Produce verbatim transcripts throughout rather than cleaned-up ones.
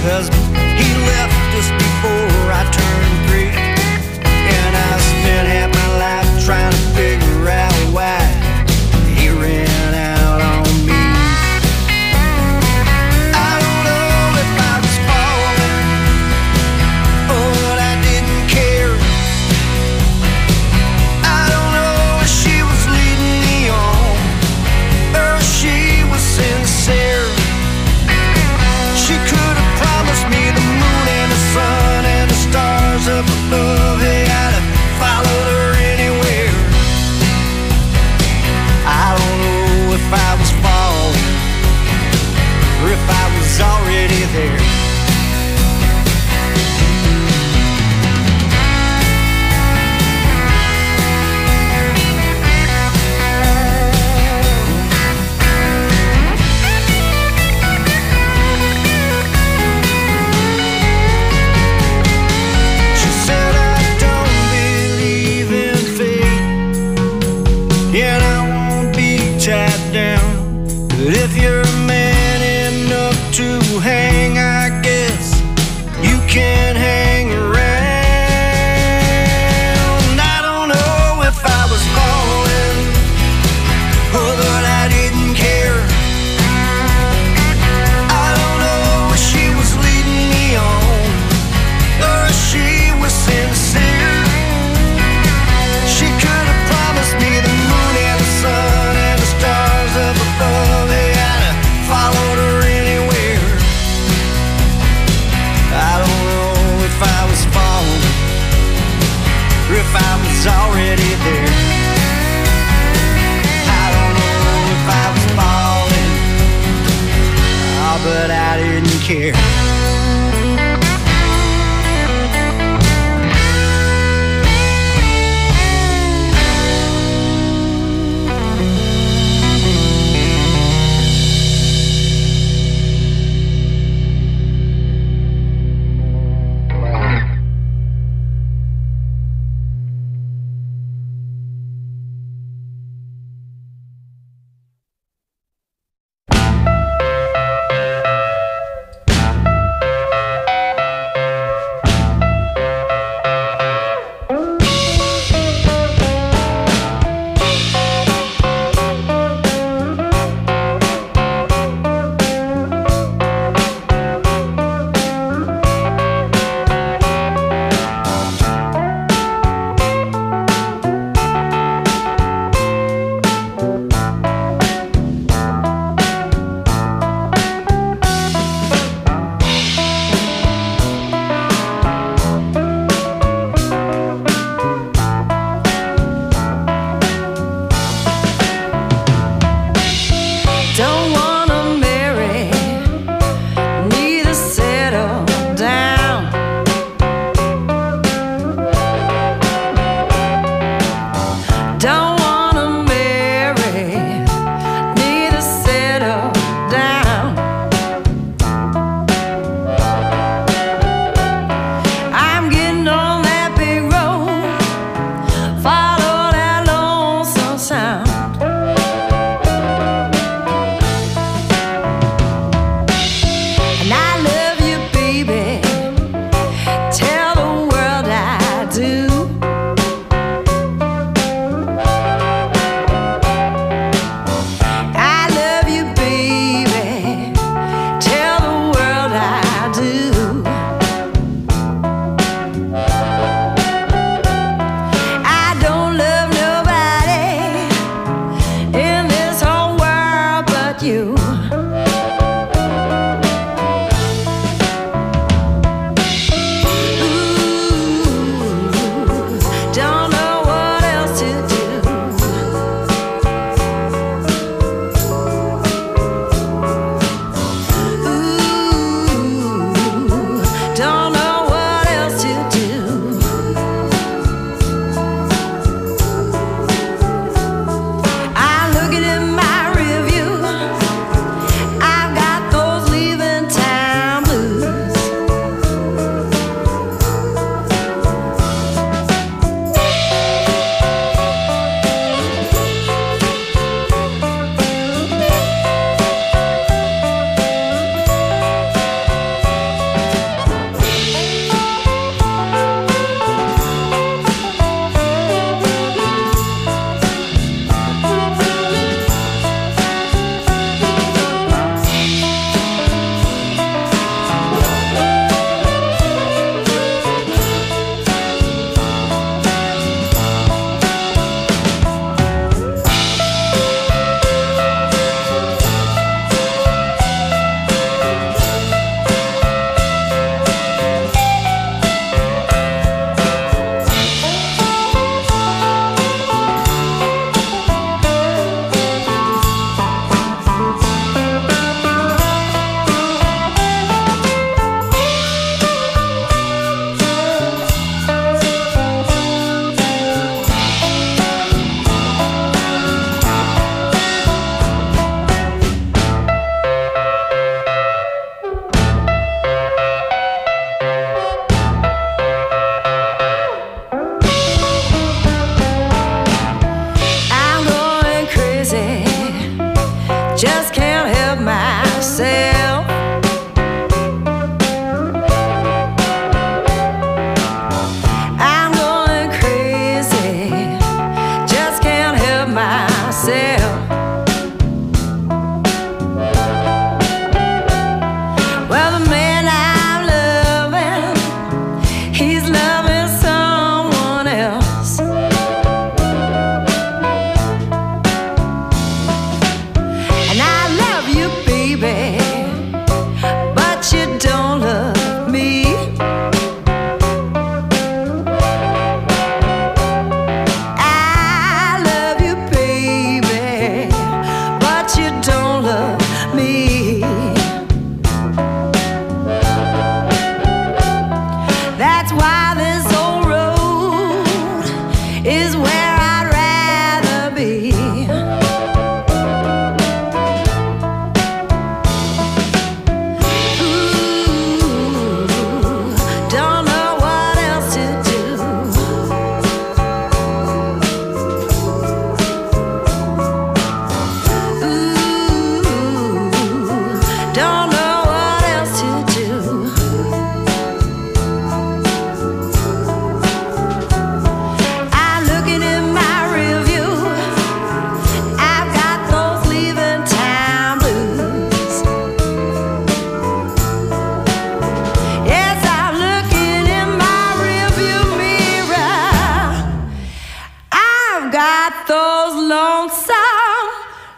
husband. He left just before I turned three, and I spent half my life trying to figure out why he ran out on me. I don't know if I was falling or that I didn't care. I don't know if she was leading me on or if she was sincere. She could have promised me the moon and the sun and the stars up above. Hey, I'd have followed her anywhere. I don't know if I was falling or if I was already there. She said I don't believe in fate, and I won't be tied down. But if you're man enough to hang, I guess you can hang around. I don't know if I was falling or that I didn't care. I don't know if she was leading me on or if she was sincere. She could have promised me the moon and the sun and the stars up above. Hey, I'd have followed her anywhere. I don't know if I was falling or if I was already there. I don't know if I was falling, oh, but I didn't care.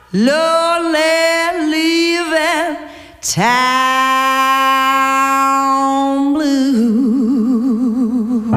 lonely leaving town blues.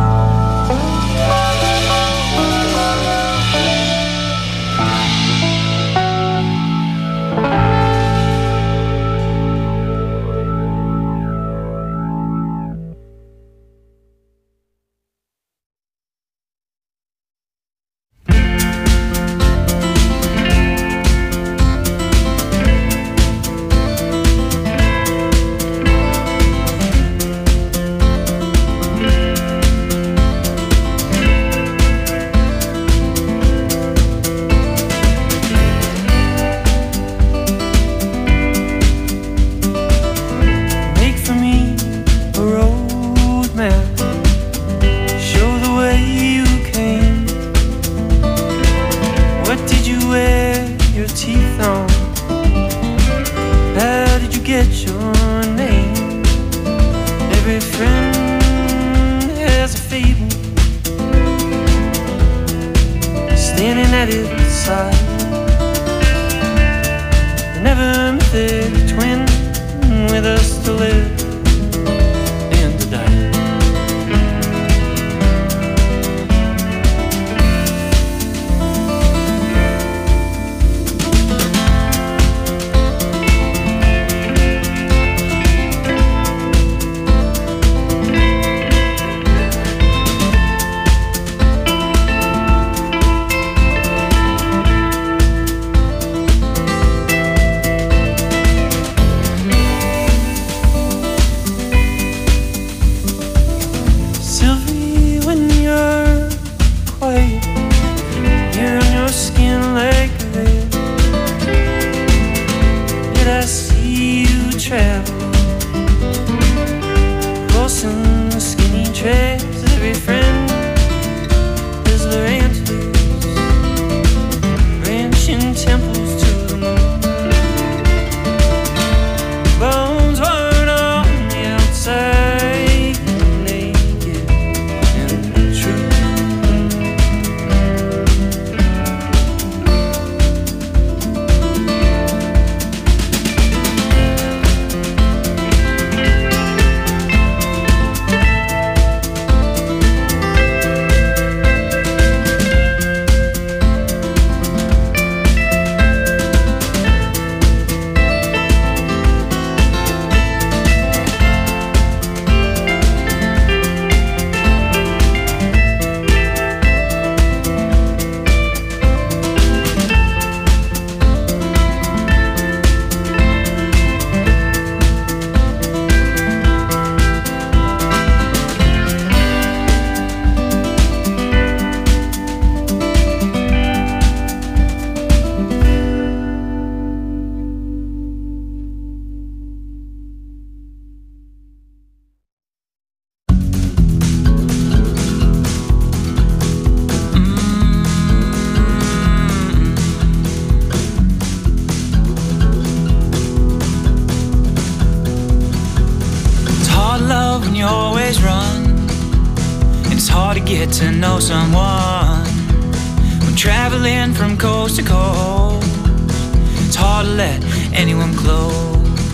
get to know someone when traveling from coast to coast. It's hard to let anyone close.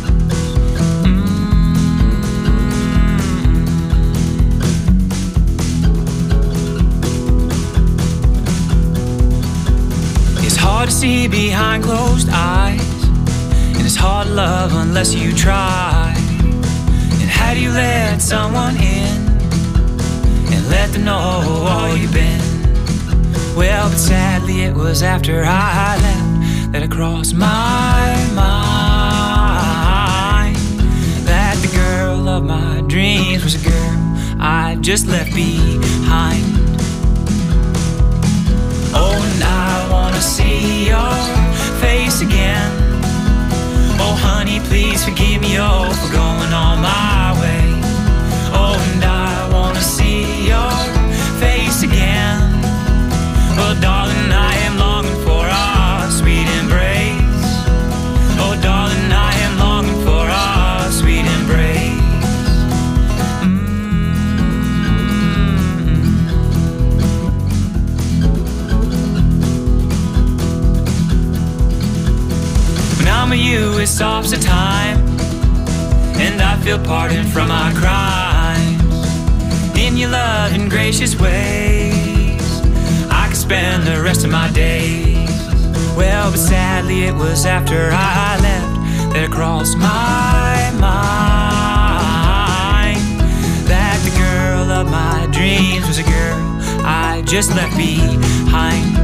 It's hard to see behind closed eyes, and it's hard to love unless you try. And how do you let someone in and let them know all you've been? Well, but sadly it was after I left that it crossed my mind that the girl of my dreams was a girl I just left behind. Oh, and I wanna see your face again. Oh, honey, please forgive me, oh, for going on my way. Oh, and I wanna see your face again. Oh, darling, I am longing for our sweet embrace. Oh, darling, I am longing for our sweet embrace. stops the time, and I feel pardoned from my crimes. In your loving, gracious ways, I could spend the rest of my days. Well, but sadly it was after I left that it crossed my mind that the girl of my dreams was a girl I just left behind.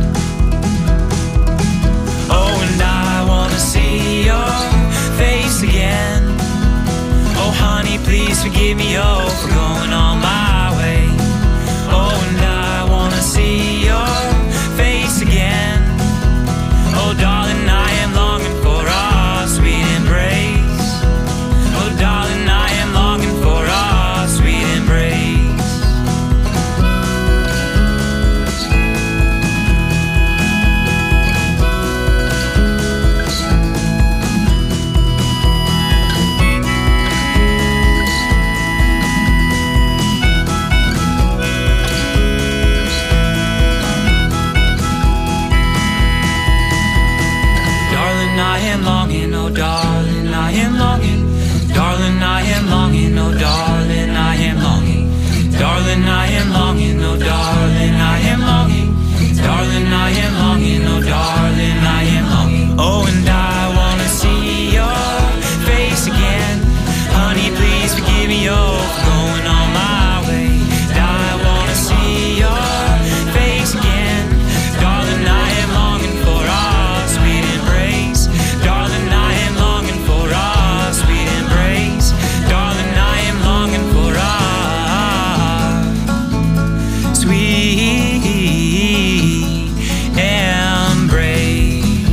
Oh, and I wanna see your face again. Oh, honey, please forgive me, oh, for going on my way. Oh, and I wanna see your face again. Oh, darling, I am longing for our sweet embrace. Oh, darling, I am longing for our sweet embrace. I am longing, oh darling, I am longing. Darling, I am longing, oh darling, I am longing. Darling, I am longing, oh darling, I am longing. Darling, I am longing, oh darling, I am longing. Oh, and I wanna see your face again. Honey, please forgive me, oh, for going on my way. I wanna see your face again. Darling, I am longing for our sweet embrace. Darling, I am longing for our sweet embrace. Darling, I am longing for our sweet embrace.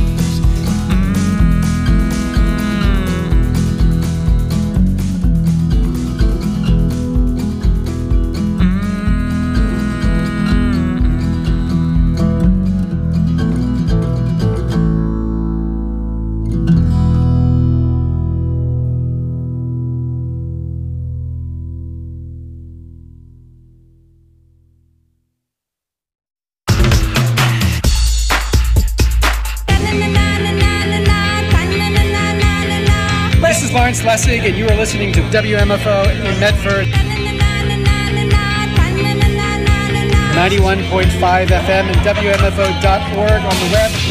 This is Lawrence Lessig, and you are listening to W M F O in Medford, ninety-one point five F M and W M F O dot org on the web.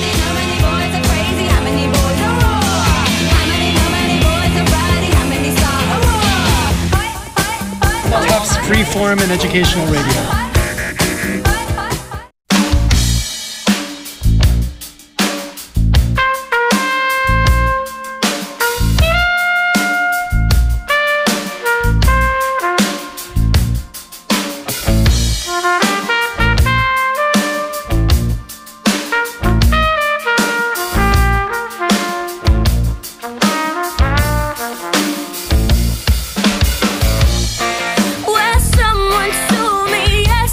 Tufts Freeform and Educational Radio. Well, someone told me yes.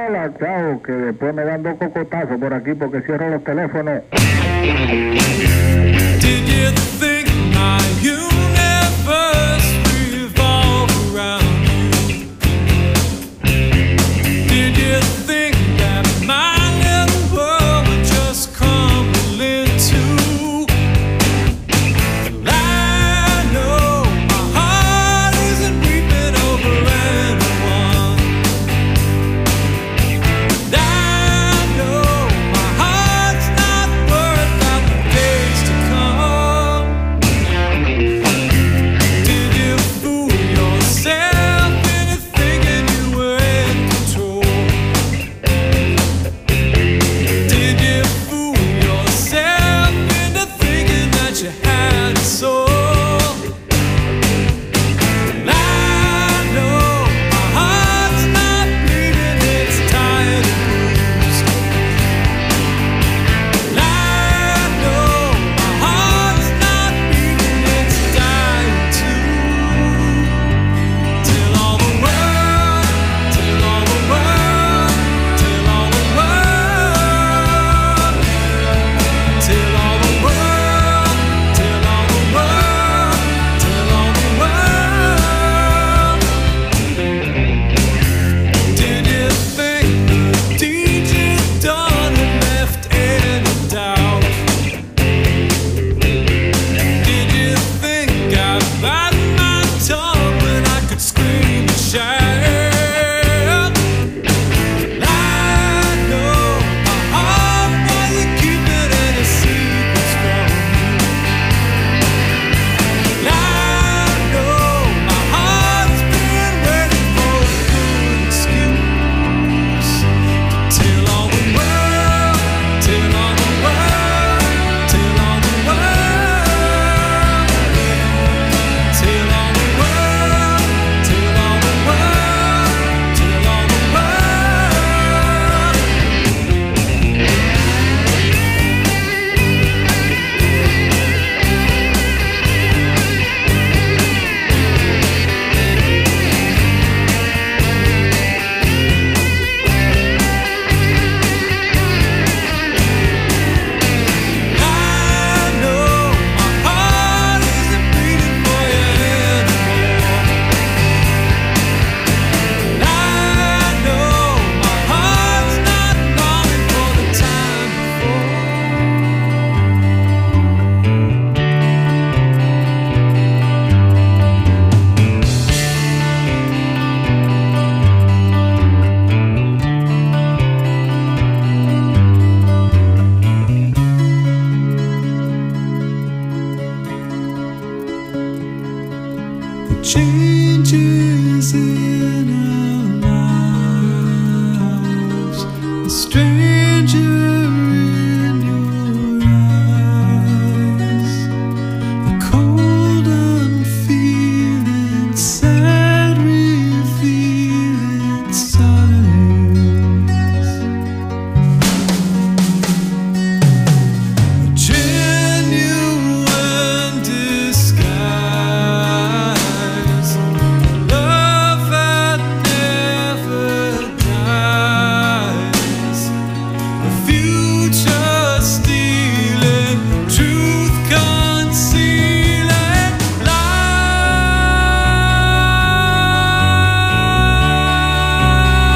hola, chao, que después me dan dos cocotazos por aquí porque cierro los teléfonos. Did you think my universe revolved around you? Did you think that my little world would just crumble into? I know my heart isn't weeping over anyone. I know my heart's not worried about the days to come. Did you fool yourself into thinking you were in control? Did you fool yourself into thinking that you had a soul? I know my heart's not bleeding, it's tired and bruised. I know my heart's not beating, it's dying too. Till all the world, till all the world, till all the world, till all the world, till all the world, till all the world. Did you think the deed you'd done had left any doubt? Did you think I'd bite my tongue when I could scream and shout? I know my heart wasn't keeping any secrets from me. I know my heart's been waiting for a good excuse. Till all the world, till all the world, till all the world, till all the world, till all the world, till all the world. I know my heart isn't beating for you anymore. I know my heart's not longing for the time before. Changes in our lives, a stranger in your eyes, the cold unfeeling, sad revealing signs, a genuine disguise. Love that never dies. The future stealing, truth concealing lies.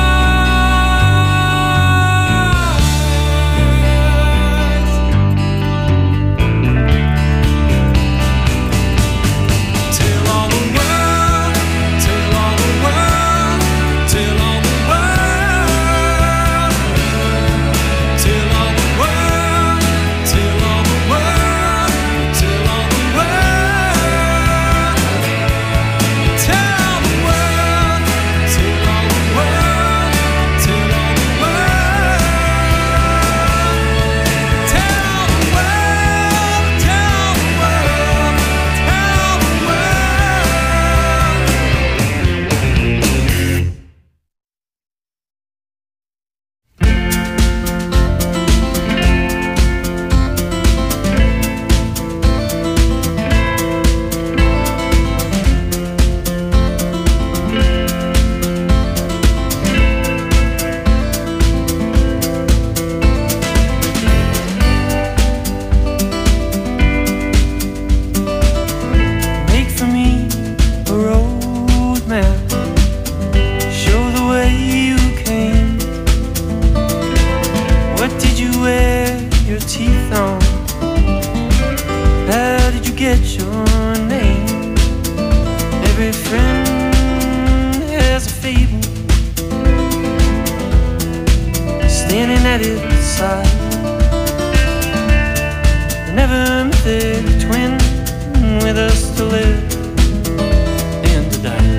united side. They never met a twin with us to live and to die.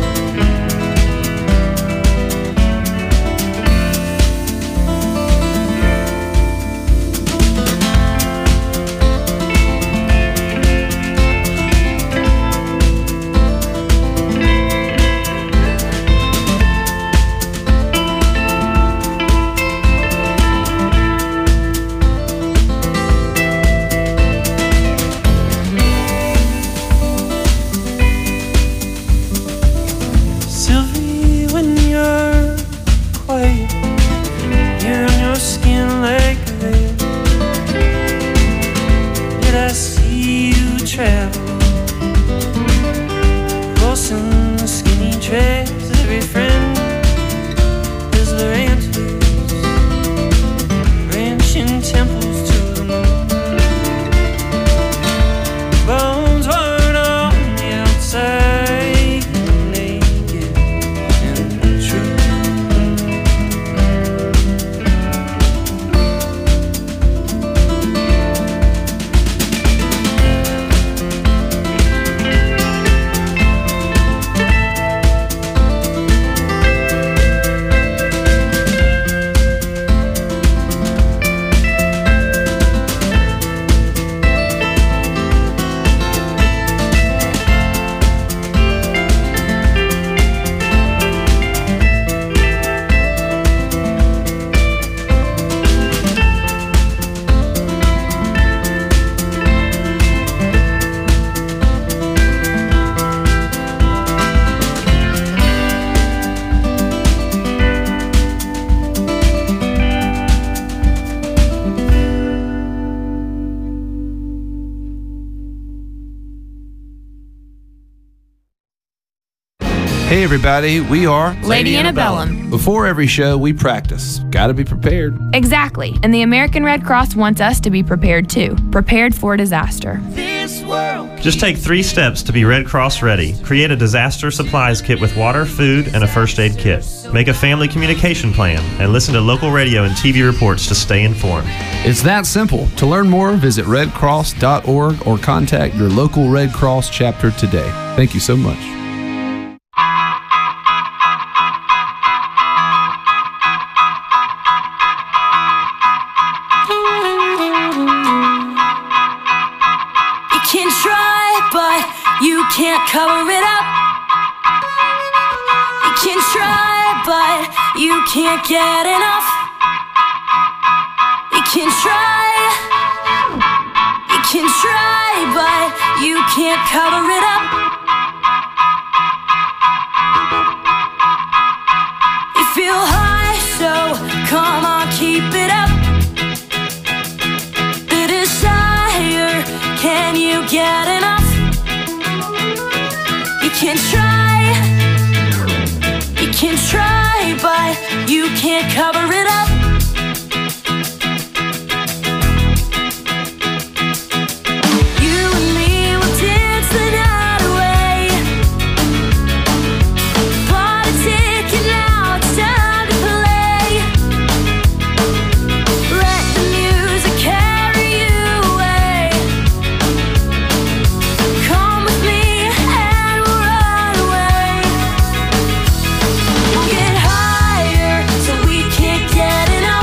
Hey everybody, we are Lady Antebellum. Before every show, we practice. Gotta be prepared. Exactly. And the American Red Cross wants us to be prepared too. Prepared for disaster. Just take three steps to be Red Cross ready. Create a disaster supplies kit with water, food, and a first aid kit. Make a family communication plan and listen to local radio and T V reports to stay informed. It's that simple. To learn more, visit red cross dot org or contact your local Red Cross chapter today. Thank you so much. Can't cover it up. You can try, but you can't get enough. You can try, you can try, but you can't cover it up. You feel high, so come on, keep it up. The desire, can you get enough? You can try, you can try, but you can't cover it up. You and me will dance the night away. Bought a ticket now, it's time to play. Let the music carry you away. Come with me. Get higher, so we can't get enough.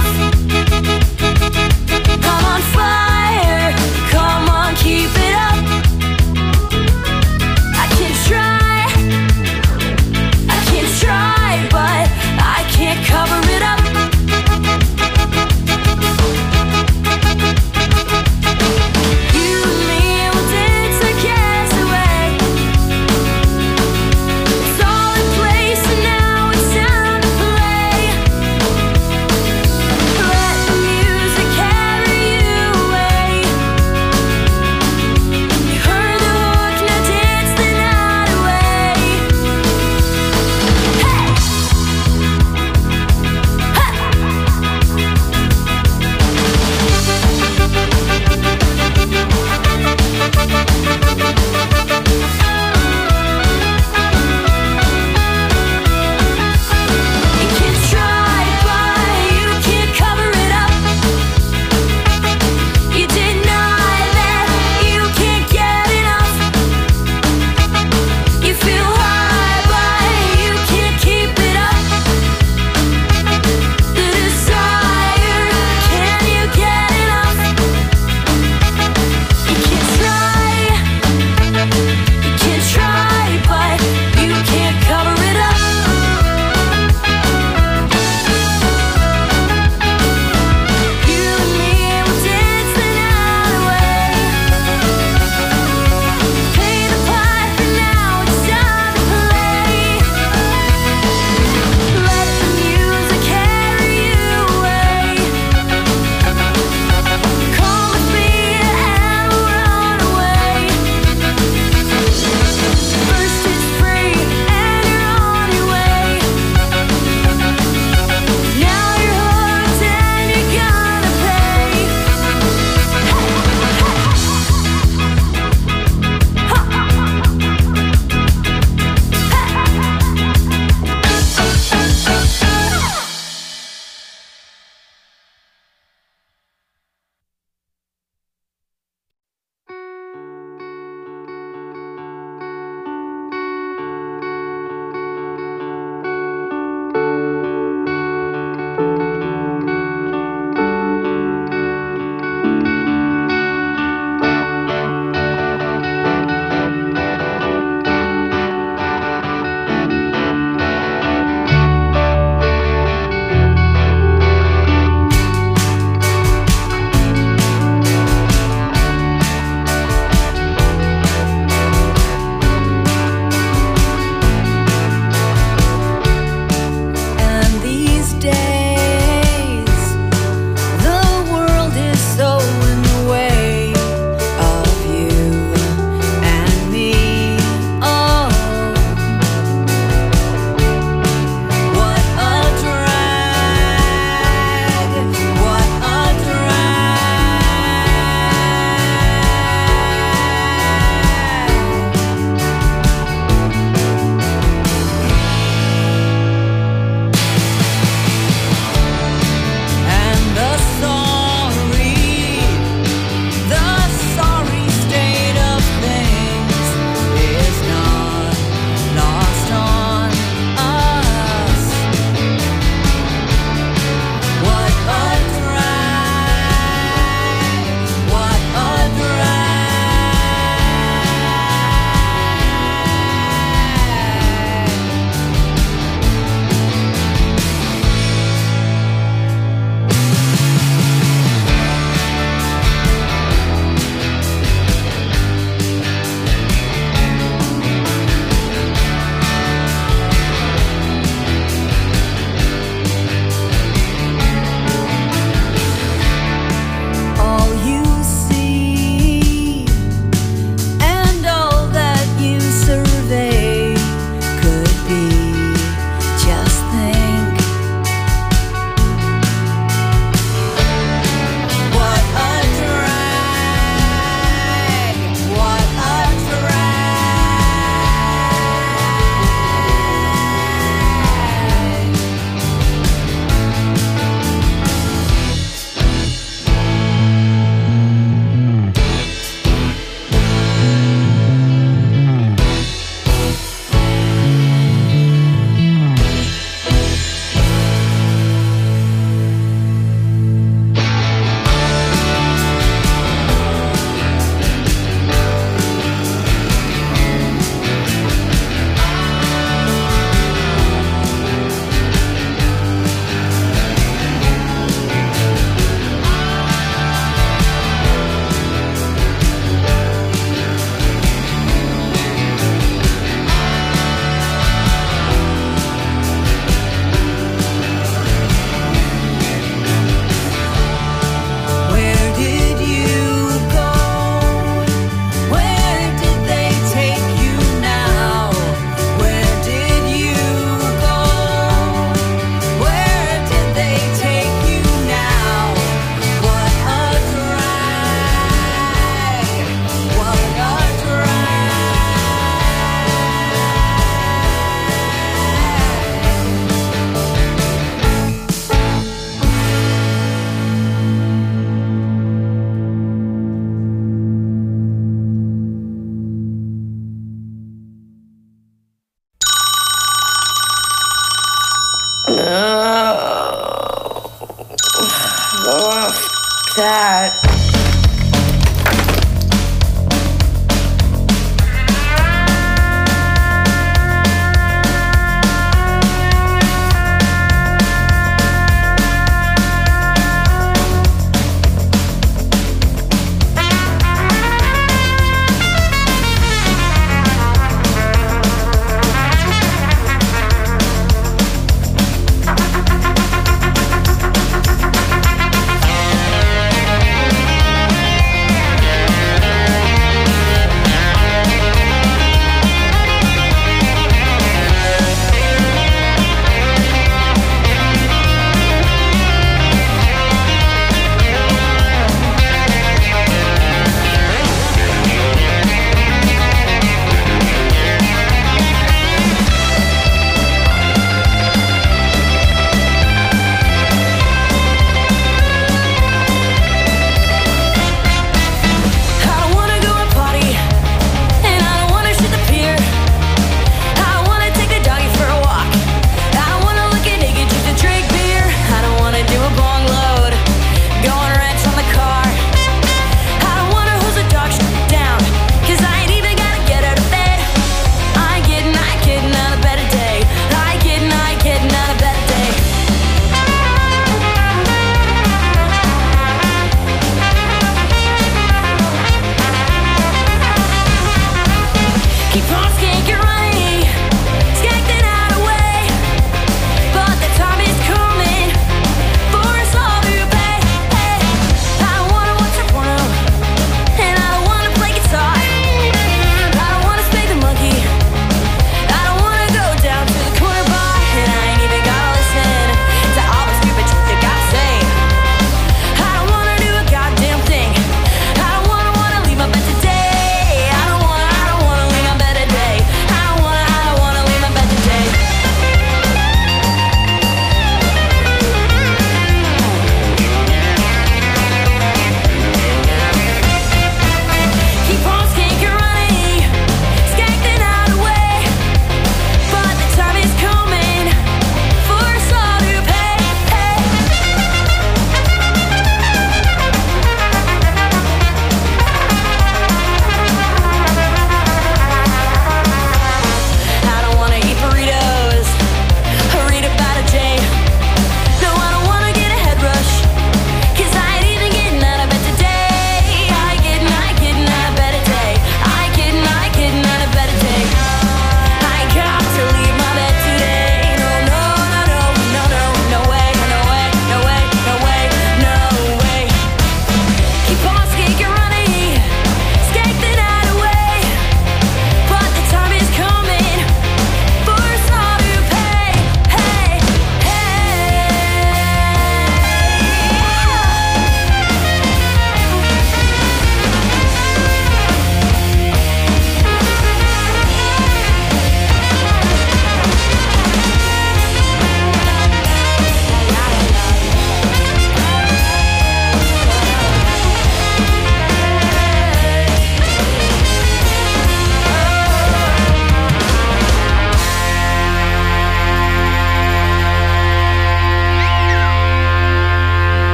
Oh, that.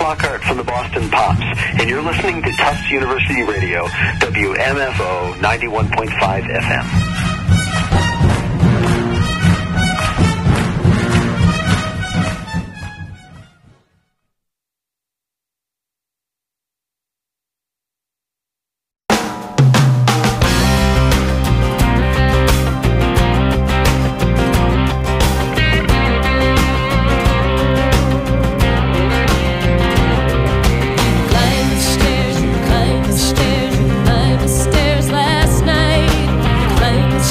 Flockhart from the Boston Pops, and you're listening to Tufts University Radio, W M F O ninety-one point five F M. Stairs last night. Climbed the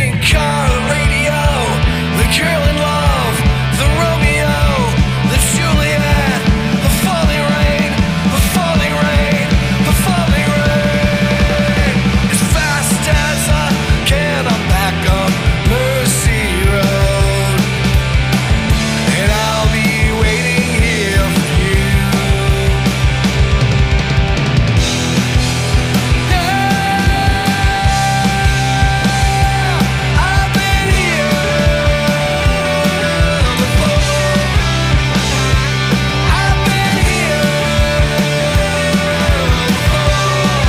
pink car radio, the girl in love, the Romeo, the Juliet, the falling rain, the falling rain, the falling rain. As fast as I can, I'm back on Mercy Road, and I'll be waiting here for you. I've been here before. I've been here before.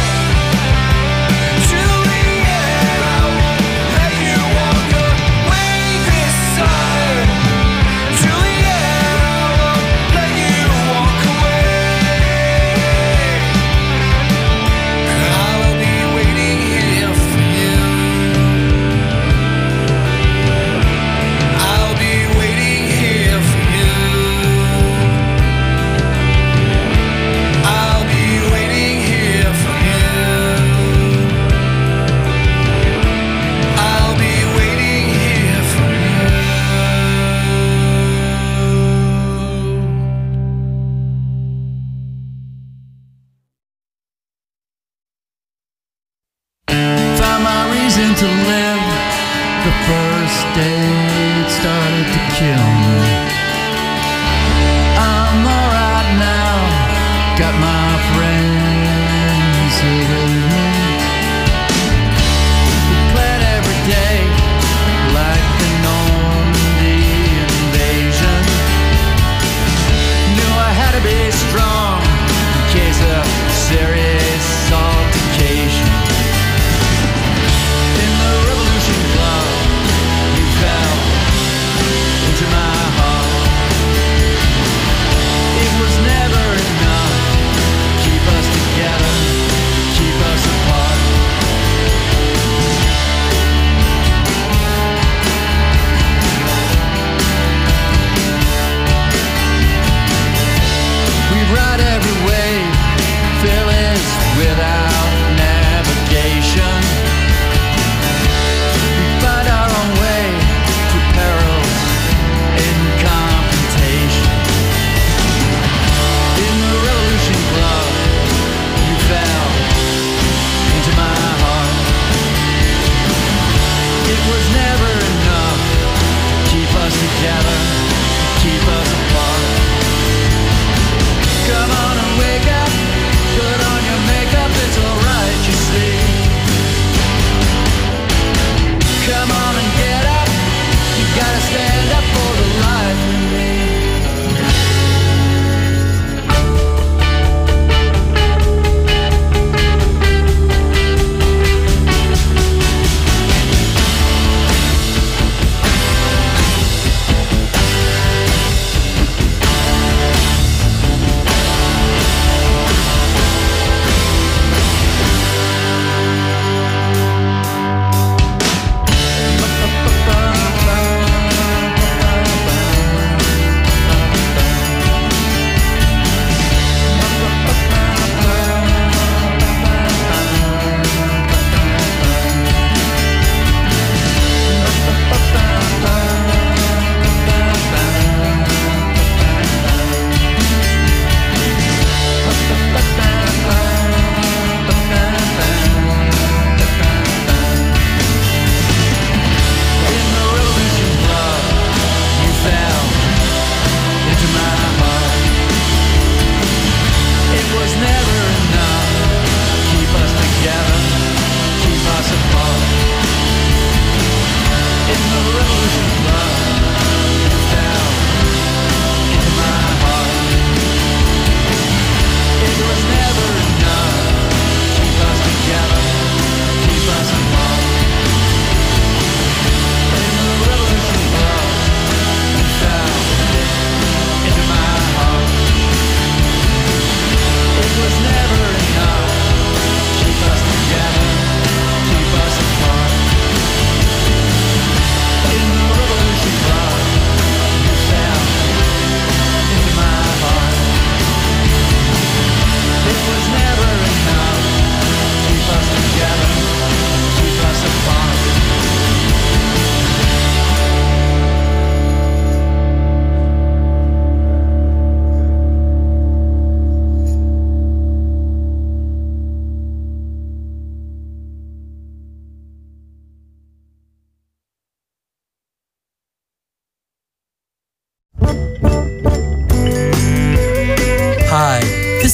Juliet, I won't let you walk away this time. Juliet, I won't let you walk away. I'll be waiting here for you. I'll be waiting here for you. I'll be waiting here for you. I'll be waiting here for you. Found my reason to live. The first day it started to kill me. I'm alright now. Got my friends here with me. We plan every day like the Normandy invasion. Knew I had to be strong in case of serious altercation. In the Revolution Club, you fell into my heart. It was never enough to keep us together, keep us apart. We ride every wave, fearless without navigation. We find our own way through perils and confrontation. In the Revolution Club, you fell into my heart. It was never enough to keep us together, keep us apart. Come on and wake up, put on your makeup, it's alright, you see. Come on and get up, you gotta stand up for the life in me.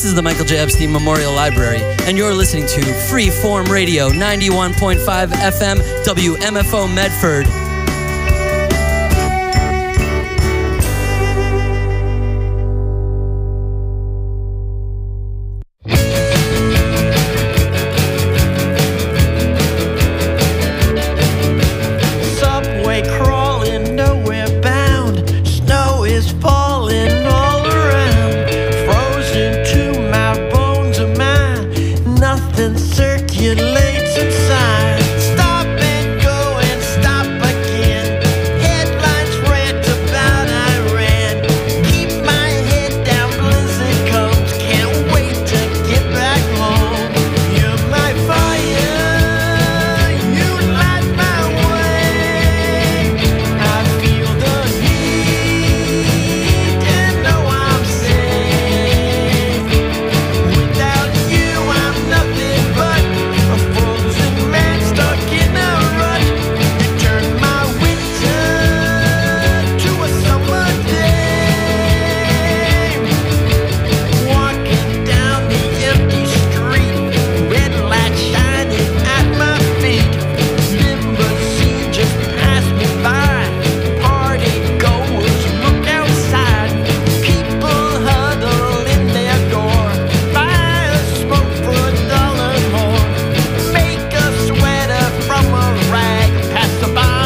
is the Michael J. Epstein Memorial Library, and you're listening to Freeform Radio, ninety-one point five F M, W M F O Medford.